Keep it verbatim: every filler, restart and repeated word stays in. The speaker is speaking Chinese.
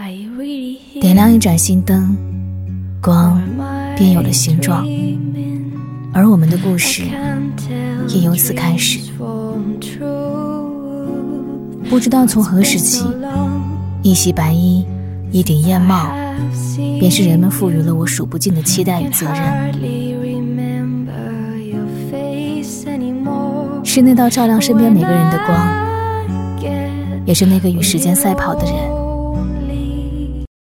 点亮一盏心灯，光便有了形状，而我们的故事也由此开始。不知道从何时起，一袭白衣，一顶燕帽，便是人们赋予了我数不尽的期待与责任。是那道照亮身边每个人的光，也是那个与时间赛跑的人。